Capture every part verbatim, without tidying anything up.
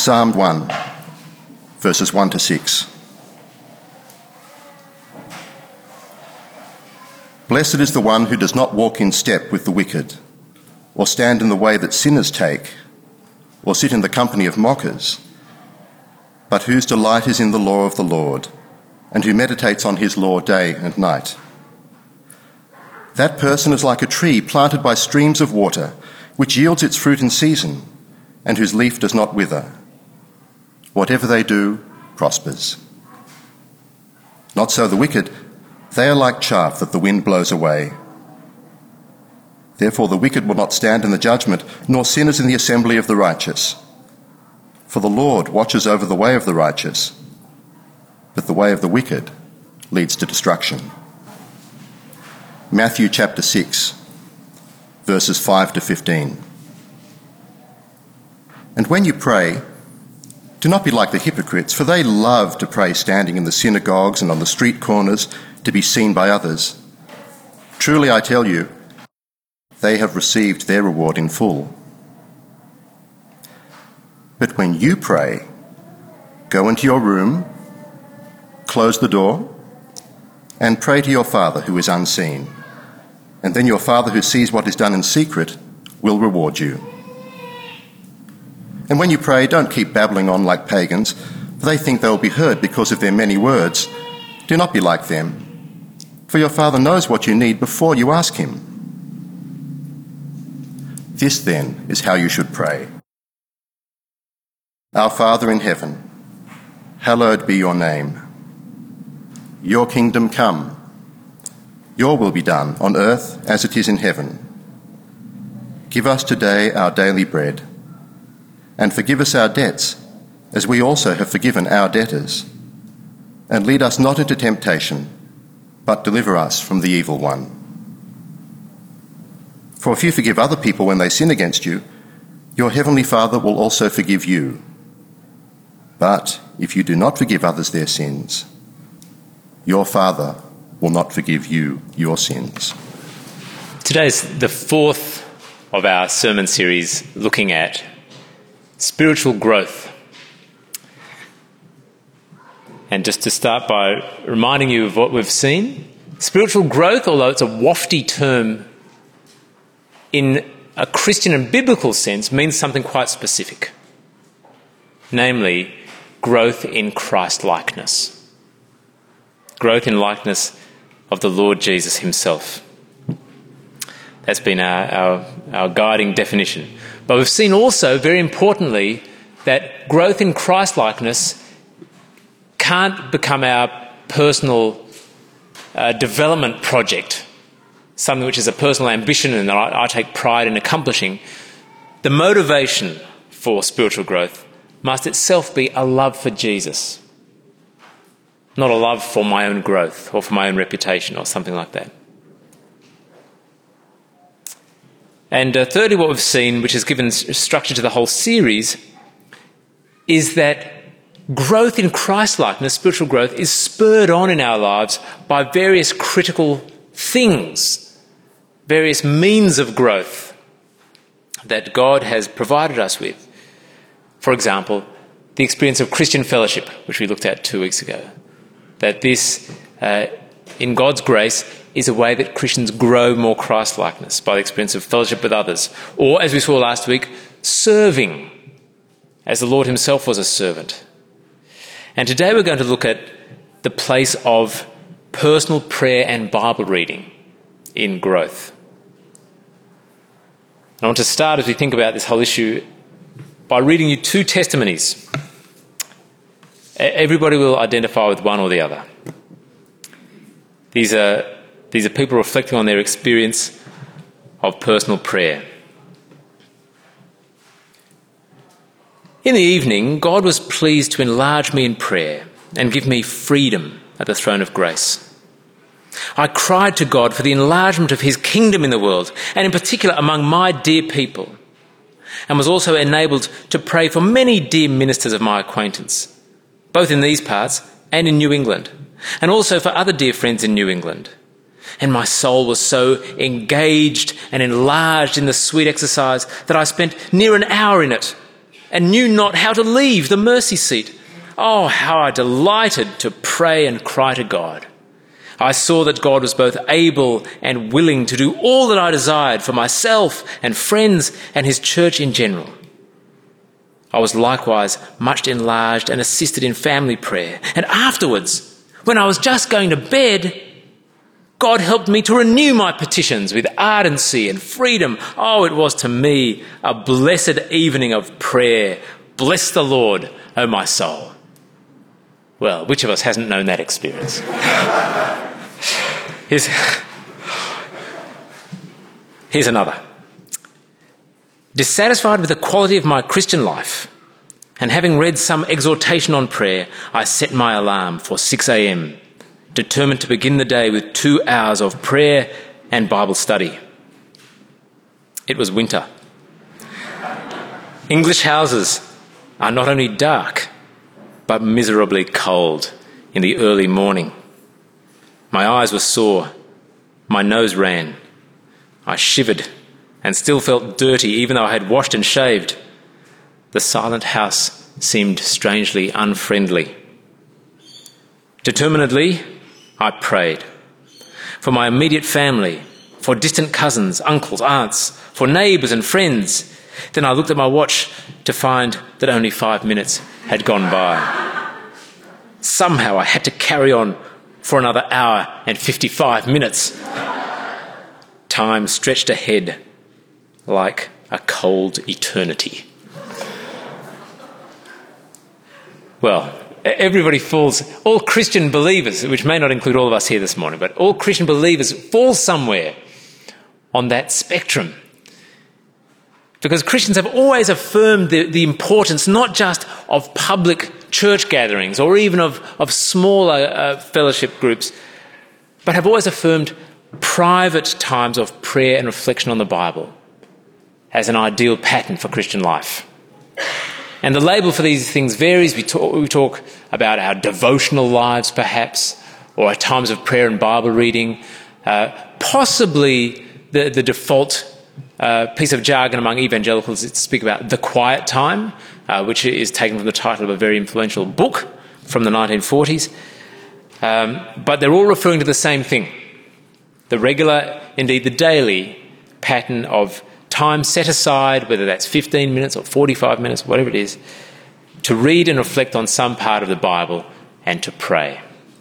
Psalm one, verses one to six. Blessed is the one who does not walk in step with the wicked, or stand in the way that sinners take, or sit in the company of mockers, but whose delight is in the law of the Lord, and who meditates on his law day and night. That person is like a tree planted by streams of water, which yields its fruit in season, and whose leaf does not wither. Whatever they do prospers. Not so the wicked. They are like chaff that the wind blows away. Therefore the wicked will not stand in the judgment, nor sinners in the assembly of the righteous. For the Lord watches over the way of the righteous, but the way of the wicked leads to destruction. Matthew chapter six, verses five to fifteen. And when you pray, do not be like the hypocrites, for they love to pray standing in the synagogues and on the street corners to be seen by others. Truly I tell you, they have received their reward in full. But when you pray, go into your room, close the door, and pray to your Father who is unseen. And then your Father who sees what is done in secret will reward you. And when you pray, don't keep babbling on like pagans, for they think they will be heard because of their many words. Do not be like them, for your Father knows what you need before you ask him. This, then, is how you should pray. Our Father in heaven, hallowed be your name. Your kingdom come. Your will be done on earth as it is in heaven. Give us today our daily bread, and forgive us our debts, as we also have forgiven our debtors. And lead us not into temptation, but deliver us from the evil one. For if you forgive other people when they sin against you, your heavenly Father will also forgive you. But if you do not forgive others their sins, your Father will not forgive you your sins. Today is the fourth of our sermon series looking at spiritual growth. And just to start by reminding you of what we've seen, spiritual growth, although it's a wafty term in a Christian and biblical sense, means something quite specific, namely growth in Christ-likeness, growth in likeness of the Lord Jesus himself. That's been our, our, our guiding definition. But we've seen also, very importantly, that growth in Christ-likeness can't become our personal uh, development project, something which is a personal ambition and that I, I take pride in accomplishing. The motivation for spiritual growth must itself be a love for Jesus, not a love for my own growth or for my own reputation or something like that. And uh, thirdly, what we've seen, which has given structure to the whole series, is that growth in Christ-likeness, spiritual growth, is spurred on in our lives by various critical things, various means of growth that God has provided us with. For example, the experience of Christian fellowship, which we looked at two weeks ago, that this, uh, in God's grace, is a way that Christians grow more Christ-likeness by the experience of fellowship with others. Or, as we saw last week, serving, as the Lord himself was a servant. And today we're going to look at the place of personal prayer and Bible reading in growth. I want to start, as we think about this whole issue, by reading you two testimonies. Everybody will identify with one or the other. These are, these are people reflecting on their experience of personal prayer. In the evening, God was pleased to enlarge me in prayer and give me freedom at the throne of grace. I cried to God for the enlargement of his kingdom in the world, and in particular among my dear people, and was also enabled to pray for many dear ministers of my acquaintance, both in these parts and in New England, and also for other dear friends in New England. And my soul was so engaged and enlarged in the sweet exercise that I spent near an hour in it, and knew not how to leave the mercy seat. Oh, how I delighted to pray and cry to God. I saw that God was both able and willing to do all that I desired for myself and friends and his church in general. I was likewise much enlarged and assisted in family prayer. And afterwards, when I was just going to bed, God helped me to renew my petitions with ardency and freedom. Oh, it was to me a blessed evening of prayer. Bless the Lord, O my soul. Well, which of us hasn't known that experience? Here's, here's another. Dissatisfied with the quality of my Christian life, and having read some exhortation on prayer, I set my alarm for six a.m, determined to begin the day with two hours of prayer and Bible study. It was winter. English houses are not only dark, but miserably cold in the early morning. My eyes were sore, my nose ran, I shivered and still felt dirty even though I had washed and shaved. The silent house seemed strangely unfriendly. Determinedly, I prayed for my immediate family, for distant cousins, uncles, aunts, for neighbours and friends. Then I looked at my watch to find that only five minutes had gone by. Somehow I had to carry on for another hour and fifty-five minutes. Time stretched ahead like a cold eternity. Well, everybody falls, all Christian believers, which may not include all of us here this morning, but all Christian believers fall somewhere on that spectrum. Because Christians have always affirmed the, the importance not just of public church gatherings or even of, of smaller uh, fellowship groups, but have always affirmed private times of prayer and reflection on the Bible as an ideal pattern for Christian life. And the label for these things varies. We talk, we talk about our devotional lives, perhaps, or our times of prayer and Bible reading. Uh, possibly the, the default uh, piece of jargon among evangelicals is to speak about the quiet time, uh, which is taken from the title of a very influential book from the nineteen forties. Um, but they're all referring to the same thing, the regular, indeed the daily pattern of time set aside, whether that's fifteen minutes or forty-five minutes, whatever it is, to read and reflect on some part of the Bible and to pray.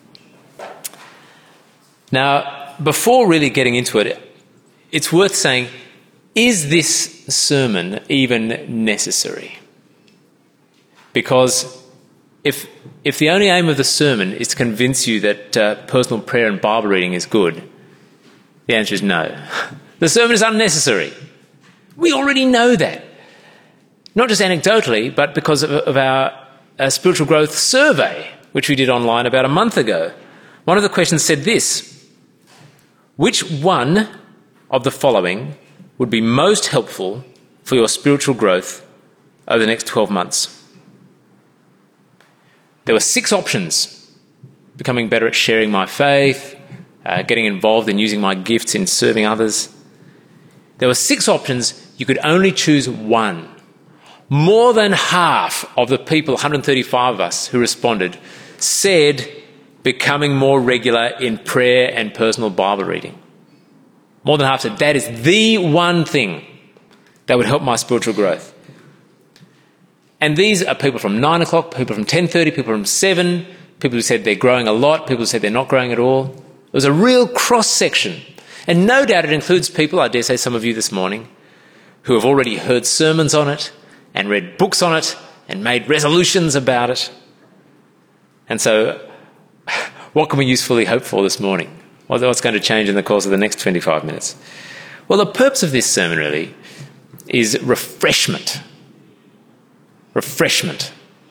Now, before really getting into it, it's worth saying, is this sermon even necessary? Because if, if the only aim of the sermon is to convince you that uh, personal prayer and Bible reading is good, the answer is no. The sermon is unnecessary. We already know that. Not just anecdotally, but because of, of our, our spiritual growth survey, which we did online about a month ago. One of the questions said this: which one of the following would be most helpful for your spiritual growth over the next twelve months? There were six options: becoming better at sharing my faith, uh, getting involved in using my gifts in serving others. There were six options. You could only choose one. More than half of the people, one hundred thirty-five of us who responded, said becoming more regular in prayer and personal Bible reading. More than half said that is the one thing that would help my spiritual growth. And these are people from nine o'clock, people from ten thirty, people from seven, people who said they're growing a lot, people who said they're not growing at all. It was a real cross-section. And no doubt it includes people, I dare say some of you this morning, who have already heard sermons on it and read books on it and made resolutions about it. And so what can we usefully hope for this morning? What's going to change in the course of the next twenty-five minutes? Well, the purpose of this sermon really is refreshment. Refreshment.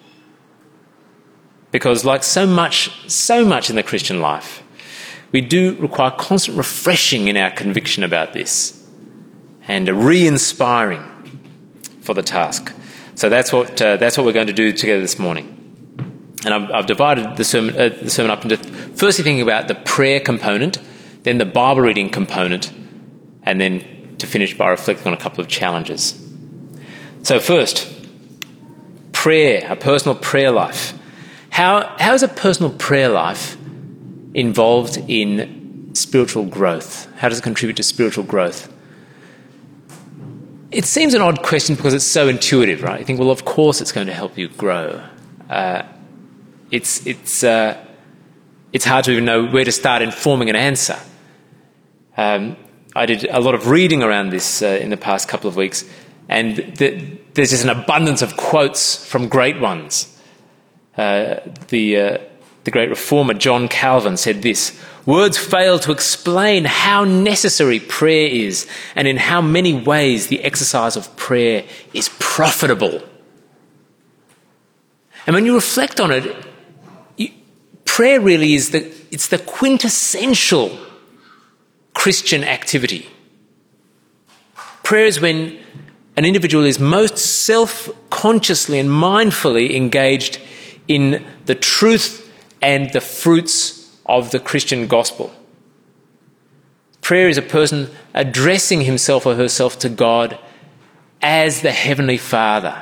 Because like so much, so much in the Christian life, we do require constant refreshing in our conviction about this and a re-inspiring for the task. So that's what uh, that's what we're going to do together this morning. And I've, I've divided the sermon, uh, the sermon up into firstly thinking about the prayer component, then the Bible reading component, and then to finish by reflecting on a couple of challenges. So first, prayer, a personal prayer life. How, how is a personal prayer life involved in spiritual growth? How does it contribute to spiritual growth? It seems an odd question because it's so intuitive, right? You think, well, of course it's going to help you grow. Uh, it's it's uh, it's hard to even know where to start in forming an answer. Um, I did a lot of reading around this uh, in the past couple of weeks, and the, there's just an abundance of quotes from great ones. Uh, the uh, the great reformer John Calvin said this: "Words fail to explain how necessary prayer is, and in how many ways the exercise of prayer is profitable." And when you reflect on it, you, prayer really is the it's the quintessential Christian activity. Prayer is when an individual is most self-consciously and mindfully engaged in the truth and the fruits of the Christian gospel. Prayer is a person addressing himself or herself to God as the Heavenly Father,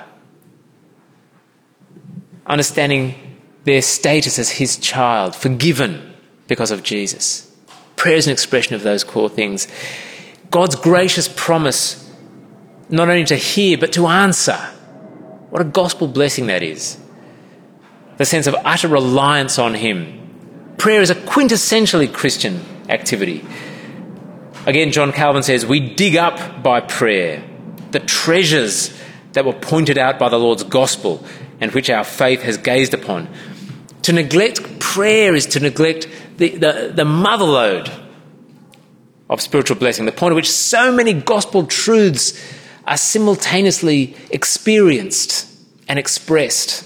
understanding their status as his child, forgiven because of Jesus. Prayer is an expression of those core things. God's gracious promise not only to hear but to answer. What a gospel blessing that is. The sense of utter reliance on him. Prayer is a quintessentially Christian activity. Again, John Calvin says, "We dig up by prayer the treasures that were pointed out by the Lord's gospel and which our faith has gazed upon." To neglect prayer is to neglect the, the, the motherlode of spiritual blessing, the point at which so many gospel truths are simultaneously experienced and expressed.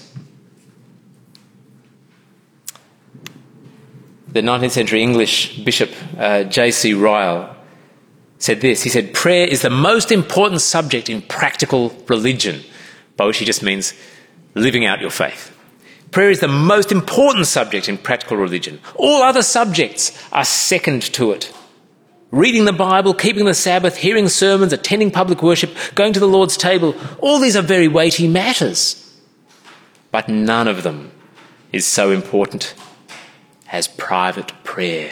The nineteenth century English bishop uh, J C Ryle said this. He said, "Prayer is the most important subject in practical religion," by which he just means living out your faith. Prayer is the most important subject in practical religion. All other subjects are second to it. Reading the Bible, keeping the Sabbath, hearing sermons, attending public worship, going to the Lord's table, all these are very weighty matters. But none of them is so important as private prayer.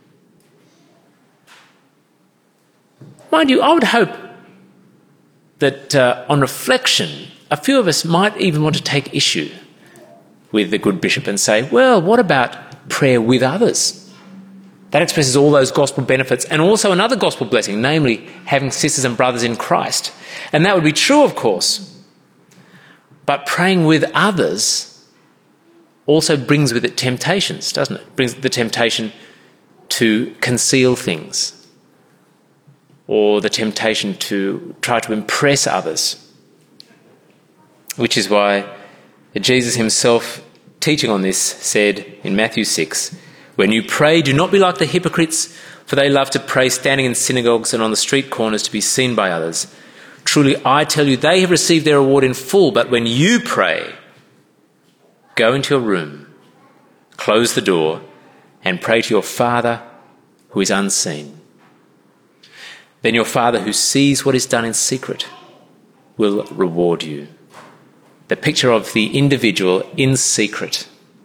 Mind you, I would hope that uh, on reflection, a few of us might even want to take issue with the good bishop and say, well, what about prayer with others? That expresses all those gospel benefits and also another gospel blessing, namely having sisters and brothers in Christ. And that would be true, of course. But praying with others also brings with it temptations, doesn't it? It brings the temptation to conceal things or the temptation to try to impress others, which is why Jesus himself, teaching on this, said in Matthew six, "When you pray, do not be like the hypocrites, for they love to pray standing in synagogues and on the street corners to be seen by others. Truly, I tell you, they have received their reward in full. But when you pray, go into your room, close the door, and pray to your Father who is unseen. Then your Father who sees what is done in secret will reward you." The picture of the individual in secret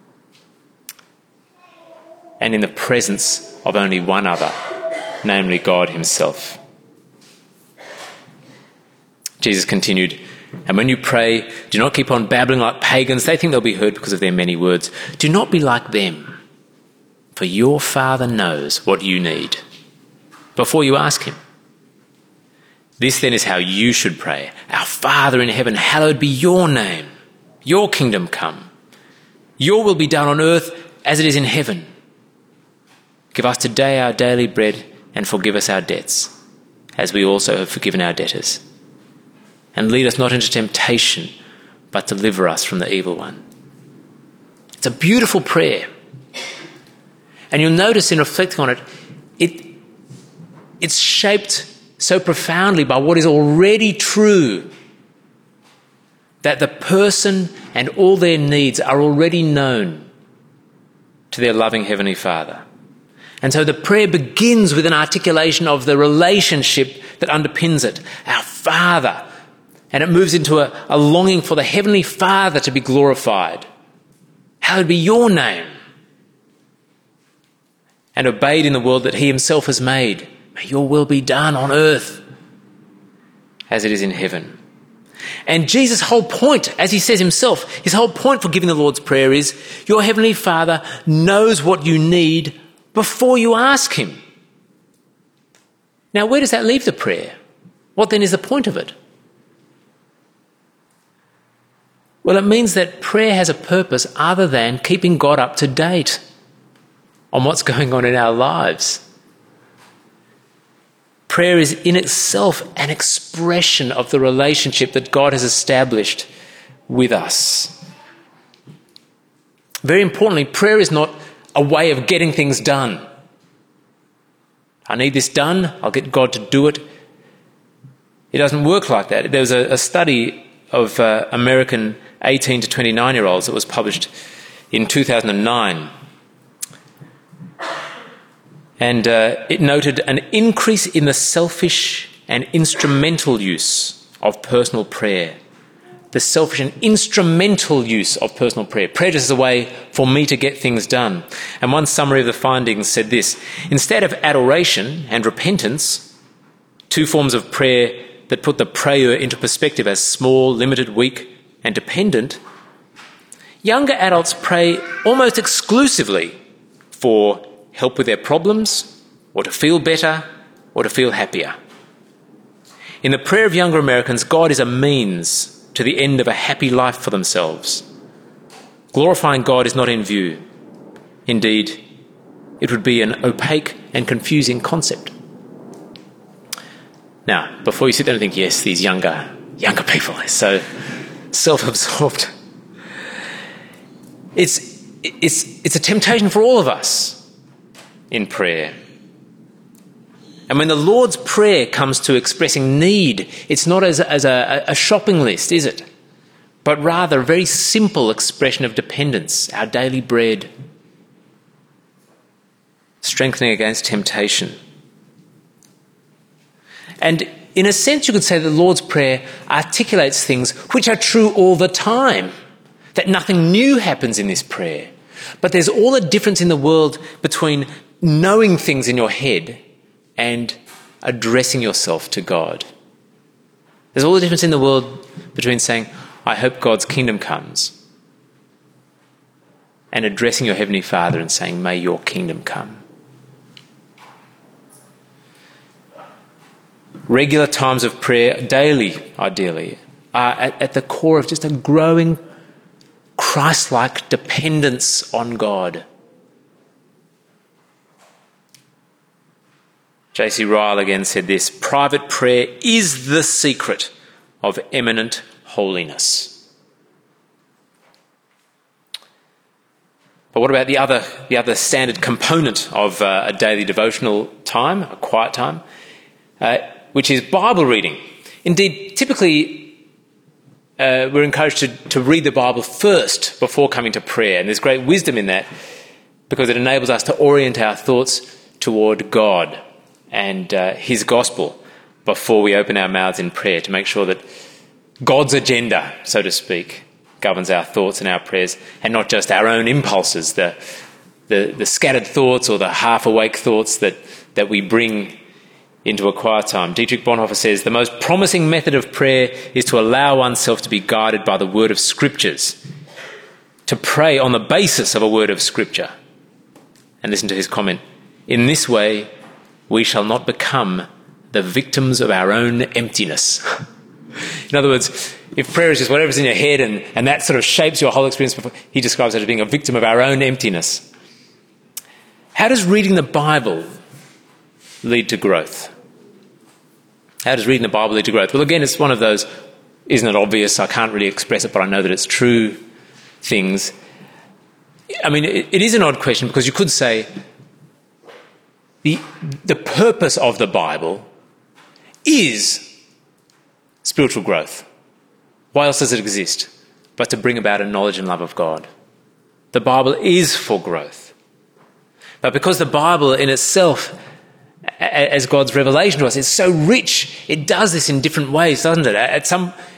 and in the presence of only one other, namely God himself. Jesus continued, "And when you pray, do not keep on babbling like pagans. They think they'll be heard because of their many words. Do not be like them, for your Father knows what you need before you ask him. This then is how you should pray. Our Father in heaven, hallowed be your name. Your kingdom come. Your will be done on earth as it is in heaven. Give us today our daily bread and forgive us our debts, as we also have forgiven our debtors. And lead us not into temptation, but deliver us from the evil one." It's a beautiful prayer. And you'll notice in reflecting on it, it it's shaped so profoundly by what is already true, that the person and all their needs are already known to their loving Heavenly Father. And so the prayer begins with an articulation of the relationship that underpins it. Our Father. and it moves into a, a longing for the Heavenly Father to be glorified. Hallowed be your name. And obeyed in the world that he himself has made. May your will be done on earth as it is in heaven. And Jesus' whole point, as he says himself, his whole point for giving the Lord's Prayer is your Heavenly Father knows what you need before you ask him. Now, where does that leave the prayer? What then is the point of it? Well, it means that prayer has a purpose other than keeping God up to date on what's going on in our lives. Prayer is in itself an expression of the relationship that God has established with us. Very importantly, prayer is not a way of getting things done. I need this done, I'll get God to do it. It doesn't work like that. There was a, a study of uh, American eighteen to twenty-nine-year-olds that was published in two thousand nine. And uh, it noted an increase in the selfish and instrumental use of personal prayer. The selfish and instrumental use of personal prayer. Prayer just is a way for me to get things done. And one summary of the findings said this: instead of adoration and repentance, two forms of prayer that put the prayer into perspective as small, limited, weak, and dependent, younger adults pray almost exclusively for help with their problems, or to feel better, or to feel happier. In the prayer of younger Americans, God is a means to the end of a happy life for themselves. Glorifying God is not in view. Indeed, it would be an opaque and confusing concept. Now, before you sit there and think, yes, these younger, younger people are so self-absorbed, it's, it's, it's a temptation for all of us in prayer. And when the Lord's Prayer comes to expressing need, it's not as, a, as a, a shopping list, is it? But rather a very simple expression of dependence, our daily bread, strengthening against temptation. And in a sense, you could say the Lord's Prayer articulates things which are true all the time, that nothing new happens in this prayer. But there's all the difference in the world between knowing things in your head and addressing yourself to God. There's all the difference in the world between saying, I hope God's kingdom comes, and addressing your Heavenly Father and saying, may your kingdom come. Regular times of prayer, daily, ideally, are at, at the core of just a growing Christ-like dependence on God. J C Ryle again said this: private prayer is the secret of eminent holiness. But what about the other, the other standard component of uh, a daily devotional time, a quiet time, uh, which is Bible reading? Indeed, typically uh, we're encouraged to, to read the Bible first before coming to prayer, and there's great wisdom in that because it enables us to orient our thoughts toward God and uh, his gospel before we open our mouths in prayer, to make sure that God's agenda, so to speak, governs our thoughts and our prayers, and not just our own impulses, the the, the scattered thoughts or the half-awake thoughts that, that we bring into a quiet time. Dietrich Bonhoeffer says, the most promising method of prayer is to allow oneself to be guided by the word of Scriptures, to pray on the basis of a word of Scripture. And listen to his comment: in this way, we shall not become the victims of our own emptiness. In other words, if prayer is just whatever's in your head and, and that sort of shapes your whole experience, before, he describes it as being a victim of our own emptiness. How does reading the Bible lead to growth? How does reading the Bible lead to growth? Well, again, it's one of those, isn't it obvious? I can't really express it, but I know that it's true things. I mean, it, it is an odd question, because you could say the, the purpose of the Bible is spiritual growth. Why else does it exist but to bring about a knowledge and love of God? The Bible is for growth. But because the Bible in itself, as God's revelation to us, is so rich, it does this in different ways, doesn't it? At some,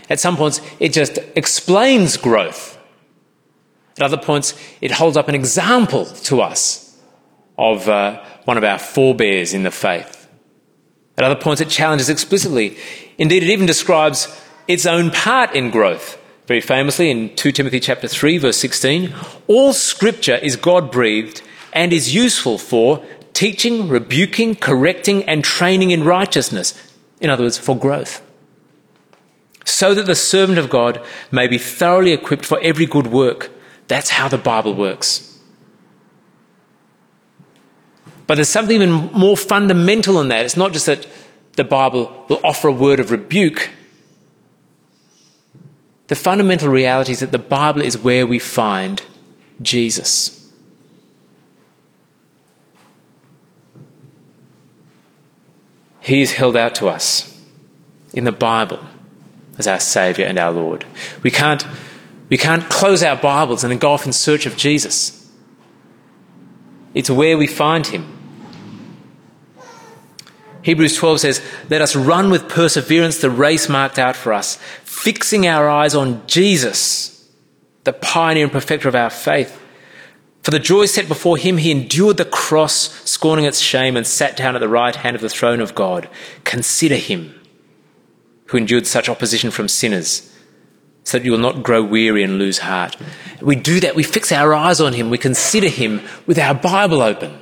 At some points, it just explains growth. At other points, it holds up an example to us of uh, one of our forebears in the faith. At other points, it challenges explicitly. Indeed, it even describes its own part in growth. Very famously in Second Timothy chapter three, verse sixteen, all scripture is God-breathed and is useful for teaching, rebuking, correcting, and training in righteousness. In other words, for growth. So that the servant of God may be thoroughly equipped for every good work. That's how the Bible works. But there's something even more fundamental than that. It's not just that the Bible will offer a word of rebuke. The fundamental reality is that the Bible is where we find Jesus. He is held out to us in the Bible as our Saviour and our Lord. We can't, we can't close our Bibles and then go off in search of Jesus. It's where we find him. Hebrews twelve says, let us run with perseverance the race marked out for us, fixing our eyes on Jesus, the pioneer and perfecter of our faith. For the joy set before him, he endured the cross, scorning its shame, and sat down at the right hand of the throne of God. Consider him who endured such opposition from sinners, so that you will not grow weary and lose heart. We do that. We fix our eyes on him. We consider him with our Bible open.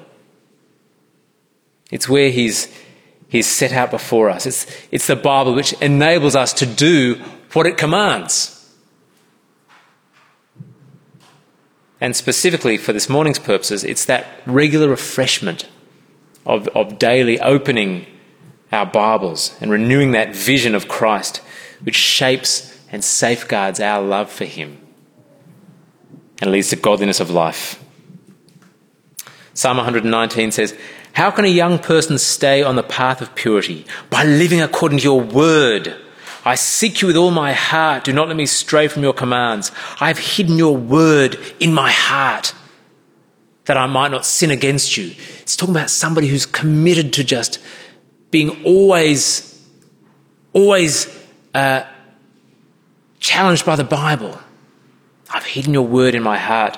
It's where he's He's set out before us. It's, it's the Bible which enables us to do what it commands. And specifically for this morning's purposes, it's that regular refreshment of, of daily opening our Bibles and renewing that vision of Christ which shapes and safeguards our love for him and leads to godliness of life. Psalm one nineteen says, how can a young person stay on the path of purity? By living according to your word. I seek you with all my heart. Do not let me stray from your commands. I have hidden your word in my heart that I might not sin against you. It's talking about somebody who's committed to just being always, always uh, challenged by the Bible. I've hidden your word in my heart.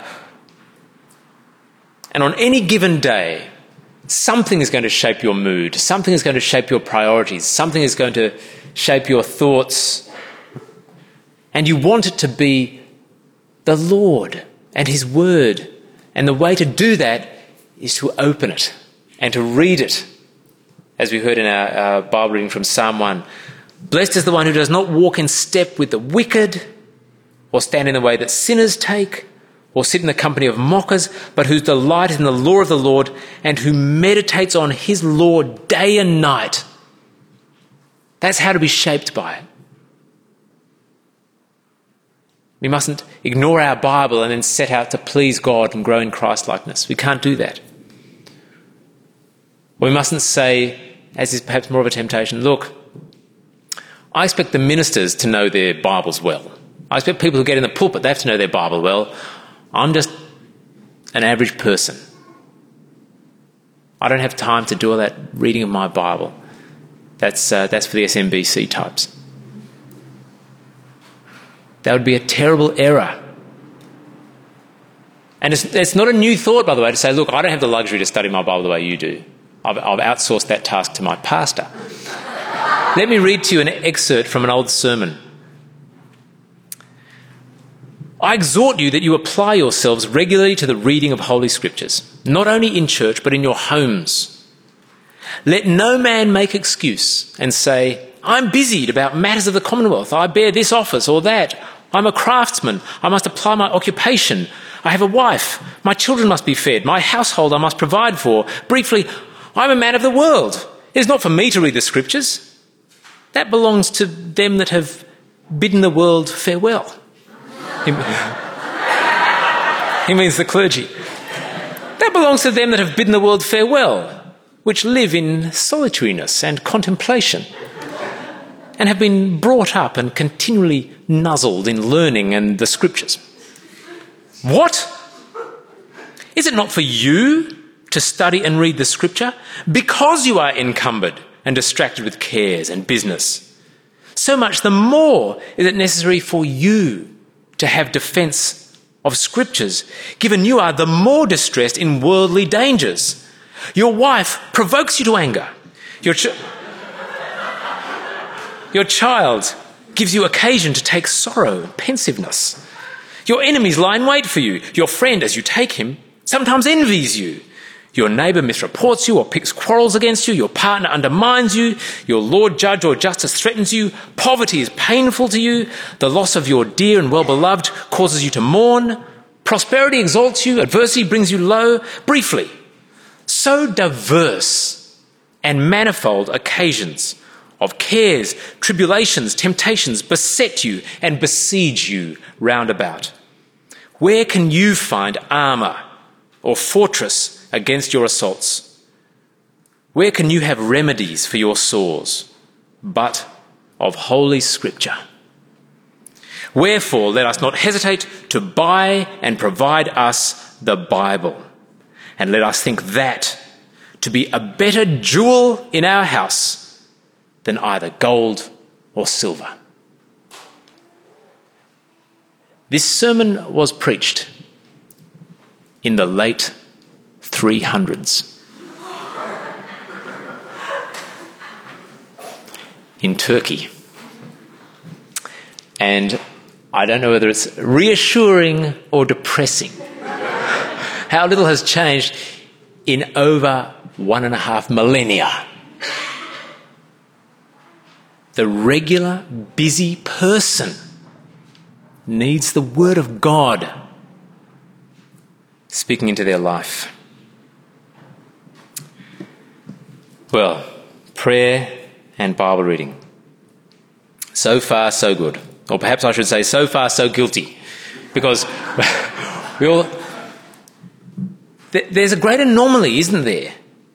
And on any given day, something is going to shape your mood. Something is going to shape your priorities. Something is going to shape your thoughts. And you want it to be the Lord and his word. And the way to do that is to open it and to read it. As we heard in our, our Bible reading from Psalm one. Blessed is the one who does not walk in step with the wicked, or stand in the way that sinners take, or sit in the company of mockers, but whose delight is in the law of the Lord, and who meditates on his law day and night. That's how to be shaped by it. We mustn't ignore our Bible and then set out to please God and grow in Christ-likeness. We can't do that. We mustn't say, as is perhaps more of a temptation, look, I expect the ministers to know their Bibles well. I expect people who get in the pulpit, they have to know their Bible well. I'm just an average person. I don't have time to do all that reading of my Bible. That's, uh, that's for the S M B C types. That would be a terrible error. And it's, it's not a new thought, by the way, to say, look, I don't have the luxury to study my Bible the way you do. I've, I've outsourced that task to my pastor. Let me read to you an excerpt from an old sermon. I exhort you that you apply yourselves regularly to the reading of Holy Scriptures, not only in church, but in your homes. Let no man make excuse and say, I'm busied about matters of the Commonwealth. I bear this office or that. I'm a craftsman. I must apply my occupation. I have a wife. My children must be fed. My household I must provide for. Briefly, I'm a man of the world. It is not for me to read the Scriptures. That belongs to them that have bidden the world farewell. He, he means the clergy. That belongs to them that have bidden the world farewell, which live in solitariness and contemplation, and have been brought up and continually nuzzled in learning and the Scriptures. What? Is it not for you to study and read the Scripture? Because you are encumbered and distracted with cares and business. so much the more is it necessary for you to have defence of scriptures, given you are the more distressed in worldly dangers. Your wife provokes you to anger. Your, ch- your child gives you occasion to take sorrow and pensiveness. Your enemies lie in wait for you. Your friend, as you take him, sometimes envies you. Your neighbour misreports you or picks quarrels against you. Your partner undermines you. Your Lord, judge or justice threatens you. Poverty is painful to you. The loss of your dear and well-beloved causes you to mourn. Prosperity exalts you. Adversity brings you low. Briefly, so diverse and manifold occasions of cares, tribulations, temptations beset you and besiege you round about. Where can you find armour or fortress against your assaults? Where can you have remedies for your sores but of Holy Scripture? Wherefore, let us not hesitate to buy and provide us the Bible, and let us think that to be a better jewel in our house than either gold or silver. This sermon was preached in the late three hundreds in Turkey. And I don't know whether it's reassuring or depressing how little has changed in over one and a half millennia. The regular, busy person needs the Word of God speaking into their life. Well, prayer and Bible reading. So far, so good. Or perhaps I should say, so far, so guilty. Because we all... There's a great anomaly, isn't there?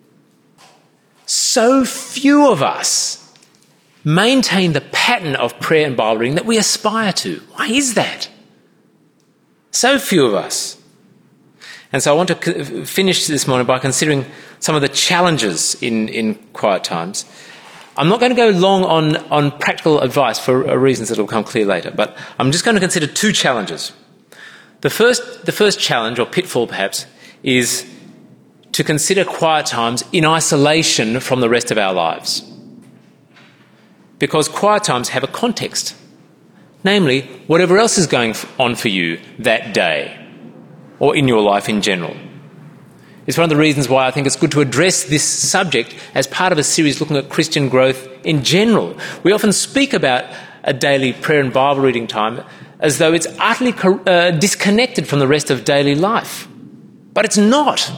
So few of us maintain the pattern of prayer and Bible reading that we aspire to. Why is that? So few of us. And so I want to finish this morning by considering some of the challenges in, in quiet times. I'm not going to go long on, on practical advice for reasons that will become clear later, but I'm just going to consider two challenges. The first, the first challenge, or pitfall perhaps, is to consider quiet times in isolation from the rest of our lives. Because quiet times have a context, namely whatever else is going on for you that day or in your life in general. It's one of the reasons why I think it's good to address this subject as part of a series looking at Christian growth in general. We often speak about a daily prayer and Bible reading time as though it's utterly uh, disconnected from the rest of daily life. But it's not.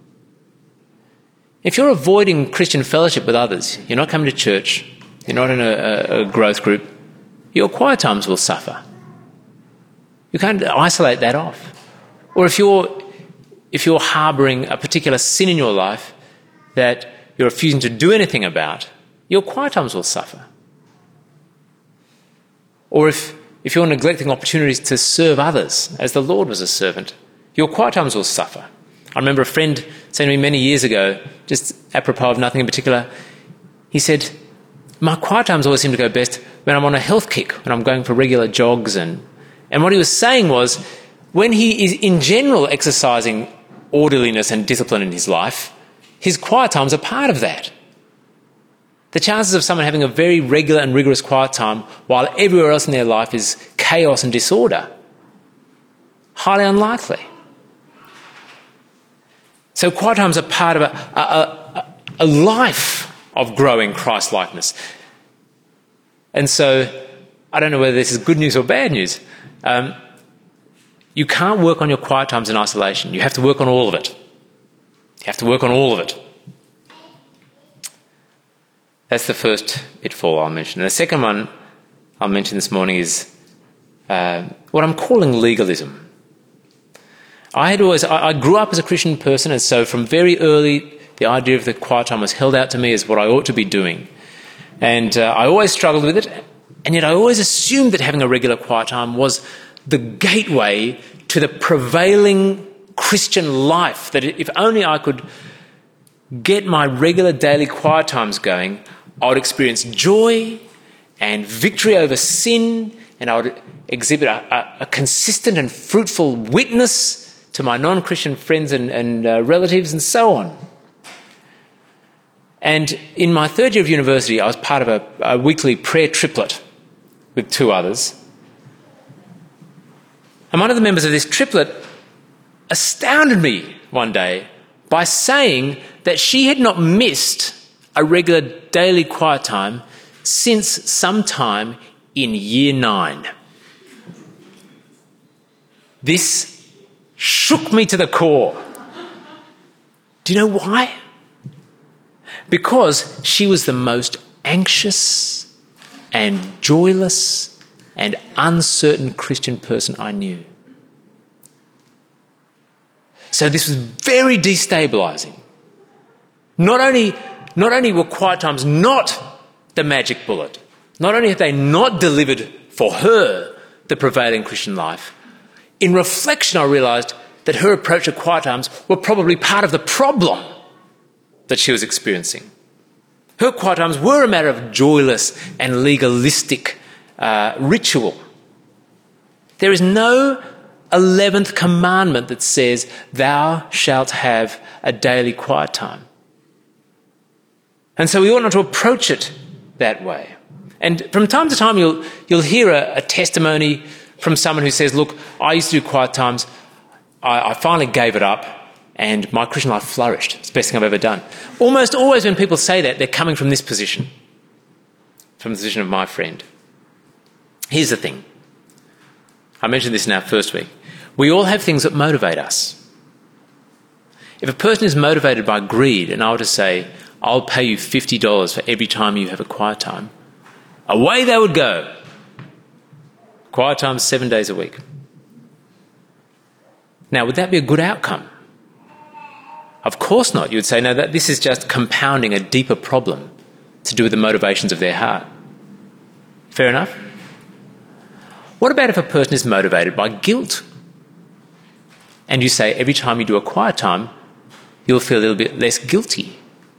If you're avoiding Christian fellowship with others, you're not coming to church, you're not in a, a growth group, your quiet times will suffer. You can't isolate that off. Or if you're if you're harbouring a particular sin in your life that you're refusing to do anything about, your quiet times will suffer. Or if, if you're neglecting opportunities to serve others as the Lord was a servant, your quiet times will suffer. I remember a friend saying to me many years ago, just apropos of nothing in particular, he said, my quiet times always seem to go best when I'm on a health kick, when I'm going for regular jogs. And, and what he was saying was, when he is in general exercising orderliness and discipline in his life, his quiet times are part of that. The chances of someone having a very regular and rigorous quiet time while everywhere else in their life is chaos and disorder, highly unlikely. So quiet times are part of a, a, a, a life of growing Christ-likeness. And so I don't know whether this is good news or bad news. Um, you can't work on your quiet times in isolation. You have to work on all of it. You have to work on all of it. That's the first pitfall I'll mention. And the second one I'll mention this morning is uh, what I'm calling legalism. I had always, I, I grew up as a Christian person, and so from very early, the idea of the quiet time was held out to me as what I ought to be doing. And uh, I always struggled with it, and yet I always assumed that having a regular quiet time was the gateway to the prevailing Christian life, that if only I could get my regular daily quiet times going, I would experience joy and victory over sin, and I would exhibit a, a, a consistent and fruitful witness to my non-Christian friends and, and uh, relatives and so on. And in my third year of university, I was part of a, a weekly prayer triplet with two others. And one of the members of this triplet astounded me one day by saying that she had not missed a regular daily quiet time since sometime in year nine. This shook me to the core. Do you know why? Because she was the most anxious and joyless and uncertain Christian person I knew. So this was very destabilising. Not only, not only were quiet times not the magic bullet, not only had they not delivered for her the prevailing Christian life, in reflection I realised that her approach to quiet times were probably part of the problem that she was experiencing. Her quiet times were a matter of joyless and legalistic uh, ritual. There is no eleventh commandment that says, "Thou shalt have a daily quiet time." And so we ought not to approach it that way. And from time to time you'll, you'll hear a, a testimony from someone who says, "Look, I used to do quiet times. I, I finally gave it up and my Christian life flourished. It's the best thing I've ever done." Almost always when people say that, they're coming from this position, from the position of my friend. Here's the thing. I mentioned this in our first week. We all have things that motivate us. If a person is motivated by greed and I were to say, "I'll pay you fifty dollars for every time you have a quiet time," away they would go. Quiet time seven days a week. Now, would that be a good outcome? Of course not. You would say, no, that this is just compounding a deeper problem to do with the motivations of their heart. Fair enough? What about if a person is motivated by guilt? And you say, every time you do a quiet time, you'll feel a little bit less guilty.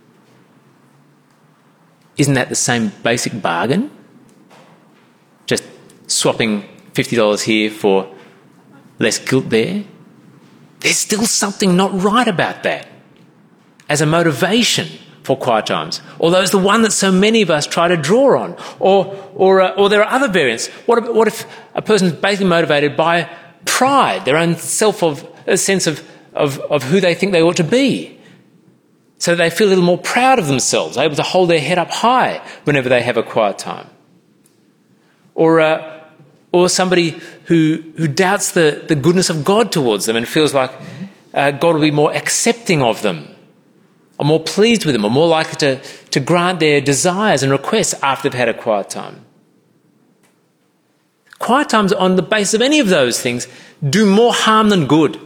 Isn't that the same basic bargain? Just swapping fifty dollars here for less guilt there? There's still something not right about that as a motivation for quiet times, although it's the one that so many of us try to draw on. Or, or, uh, or there are other variants. What if, what if a person is basically motivated by pride, their own self of a sense of, of, of who they think they ought to be, so they feel a little more proud of themselves, able to hold their head up high whenever they have a quiet time? Or uh, or somebody who who doubts the, the goodness of God towards them and feels like uh, God will be more accepting of them, or more pleased with them, or more likely to, to grant their desires and requests after they've had a quiet time. Quiet times on the basis of any of those things do more harm than good.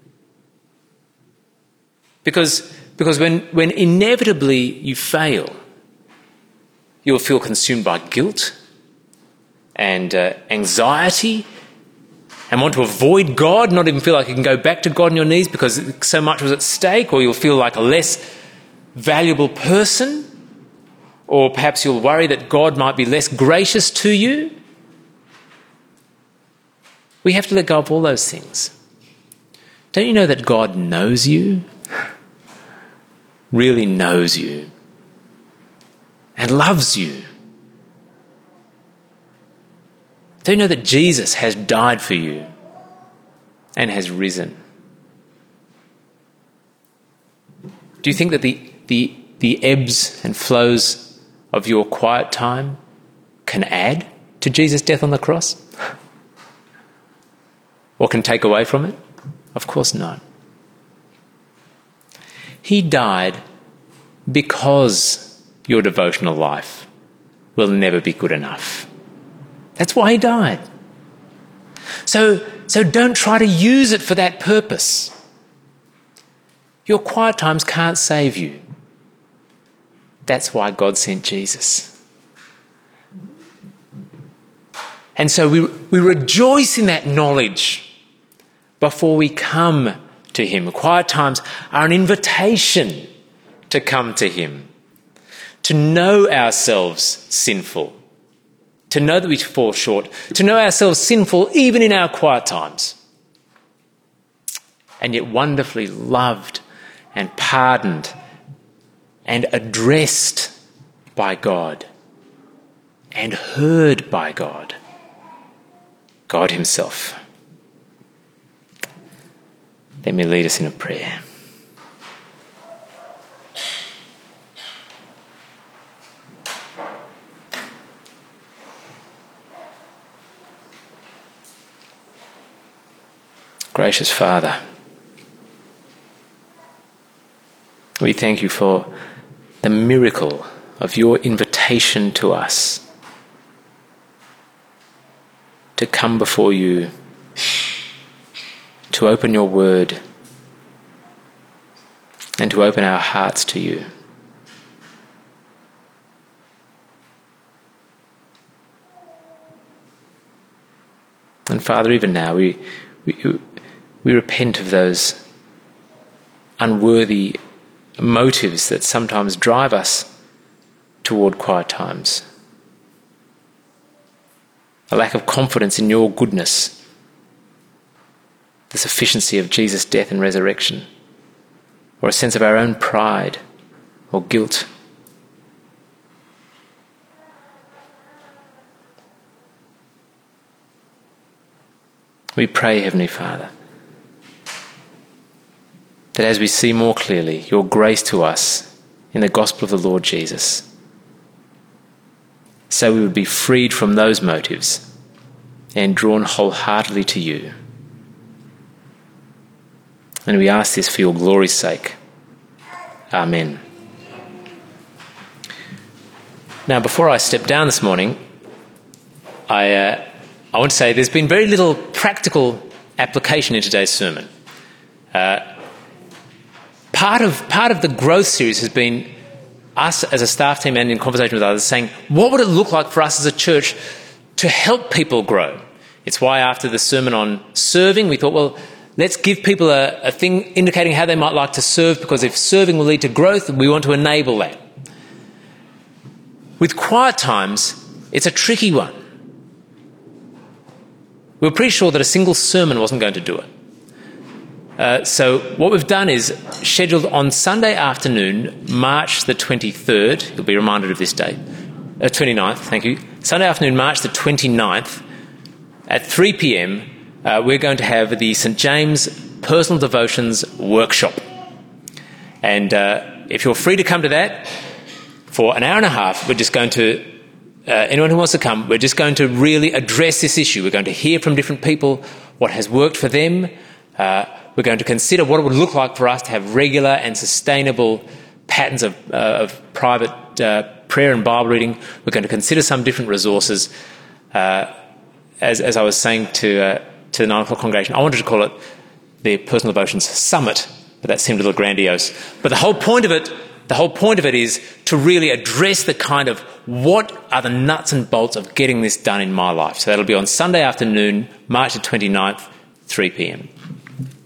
Because, because when, when inevitably you fail, you'll feel consumed by guilt and uh, anxiety and want to avoid God, not even feel like you can go back to God on your knees because so much was at stake, or you'll feel like a less valuable person, or perhaps you'll worry that God might be less gracious to you. We have to let go of all those things. Don't you know that God knows you? Really knows you and loves you. Do you know that Jesus has died for you and has risen? Do you think that the, the, the ebbs and flows of your quiet time can add to Jesus' death on the cross? Or can take away from it? Of course not. He died because your devotional life will never be good enough. That's why he died. So, so don't try to use it for that purpose. Your quiet times can't save you. That's why God sent Jesus. And so we, we rejoice in that knowledge before we come to him. Quiet times are an invitation to come to him, to know ourselves sinful, to know that we fall short, to know ourselves sinful even in our quiet times, and yet wonderfully loved and pardoned and addressed by God and heard by God, God himself. Let me lead us in a prayer. Gracious Father, we thank you for the miracle of your invitation to us to come before you, to open your word, and to open our hearts to you. And Father, even now we we, we repent of those unworthy motives that sometimes drive us toward quiet times. A lack of confidence in your goodness, the sufficiency of Jesus' death and resurrection, or a sense of our own pride or guilt. We pray, Heavenly Father, that as we see more clearly your grace to us in the gospel of the Lord Jesus, so we would be freed from those motives and drawn wholeheartedly to you. And we ask this for your glory's sake. Amen. Now, before I step down this morning, I, uh, I want to say there's been very little practical application in today's sermon. Uh, part of part of the growth series has been us as a staff team and in conversation with others saying, what would it look like for us as a church to help people grow? It's why after the sermon on serving, we thought, well, let's give people a, a thing indicating how they might like to serve, because if serving will lead to growth, we want to enable that. With quiet times, it's a tricky one. We were pretty sure that a single sermon wasn't going to do it. Uh, so what we've done is scheduled on Sunday afternoon, March the twenty-third, you'll be reminded of this date, uh, twenty-ninth, thank you. Sunday afternoon, March the twenty-ninth, at three p.m, uh, we're going to have the St James Personal Devotions Workshop. And uh, if you're free to come to that, for an hour and a half, we're just going to, uh, anyone who wants to come, we're just going to really address this issue. We're going to hear from different people what has worked for them. Uh, we're going to consider what it would look like for us to have regular and sustainable patterns of, uh, of private uh, prayer and Bible reading. We're going to consider some different resources. Uh, as, as I was saying to, uh, to the nine o'clock congregation, I wanted to call it the Personal Devotions Summit, but that seemed a little grandiose. But the whole point of it, the whole point of it is to really address the kind of what are the nuts and bolts of getting this done in my life. So that'll be on Sunday afternoon, March the twenty-ninth, three p.m.